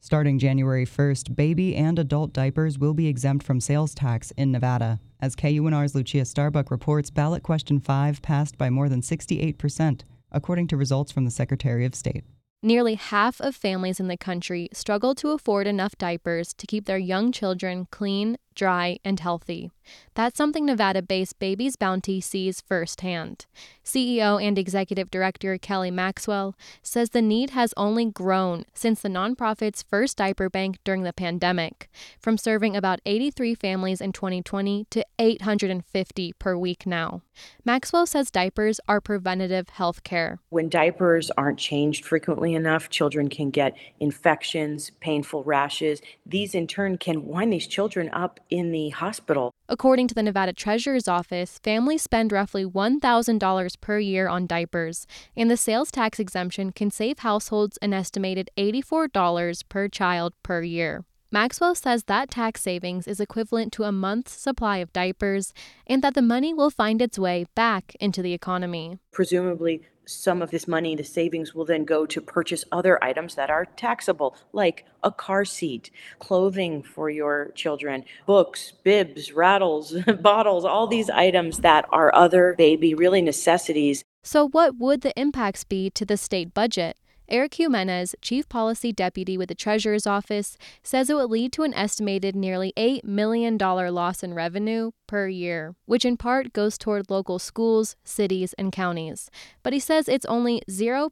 Starting January 1st, baby and adult diapers will be exempt from sales tax in Nevada. As KUNR's Lucia Starbuck reports, ballot question 5 passed by more than 68%, according to results from the Secretary of State. Nearly half of families in the country struggle to afford enough diapers to keep their young children clean, dry, and healthy. That's something Nevada-based Baby's Bounty sees firsthand. CEO and Executive Director Kelly Maxwell says the need has only grown since the nonprofit's first diaper bank during the pandemic, from serving about 83 families in 2020 to 850 per week now. Maxwell says diapers are preventative health care. When diapers aren't changed frequently enough, children can get infections, painful rashes. These in turn can wind these children up in the hospital. According to the Nevada Treasurer's Office, families spend roughly $1,000 per year on diapers, and the sales tax exemption can save households an estimated $84 per child per year. Maxwell says that tax savings is equivalent to a month's supply of diapers and that the money will find its way back into the economy. Presumably, some of this money, the savings, will then go to purchase other items that are taxable, like a car seat, clothing for your children, books, bibs, rattles, bottles, all these items that are other baby really necessities. So what would the impacts be to the state budget? Eric Jimenez, Chief Policy Deputy with the Treasurer's Office, says it would lead to an estimated nearly $8 million loss in revenue per year, which in part goes toward local schools, cities, and counties. But he says it's only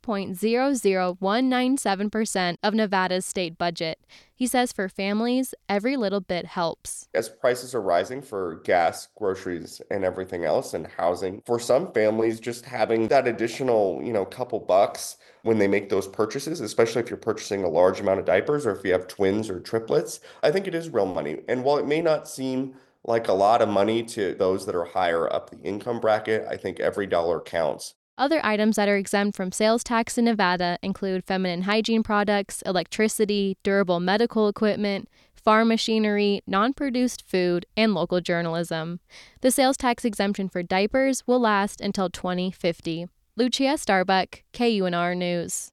0.00197% of Nevada's state budget. He says for families, every little bit helps. As prices are rising for gas, groceries, and everything else, and housing, for some families, just having that additional, couple bucks when they make those purchases, especially if you're purchasing a large amount of diapers or if you have twins or triplets, I think it is real money. And while it may not seem like a lot of money to those that are higher up the income bracket, I think every dollar counts. Other items that are exempt from sales tax in Nevada include feminine hygiene products, electricity, durable medical equipment, farm machinery, non-produced food, and local journalism. The sales tax exemption for diapers will last until 2050. Lucia Starbuck, KUNR News.